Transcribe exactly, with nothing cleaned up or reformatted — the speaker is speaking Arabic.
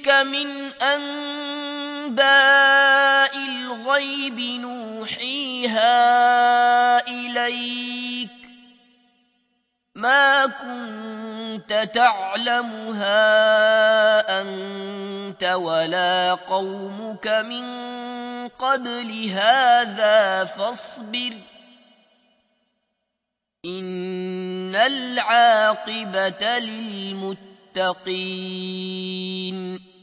تلك من أنباء الغيب نوحيها إليك ما كنت تعلمها أنت ولا قومك من قبل هذا فاصبر إن العاقبة للمتقين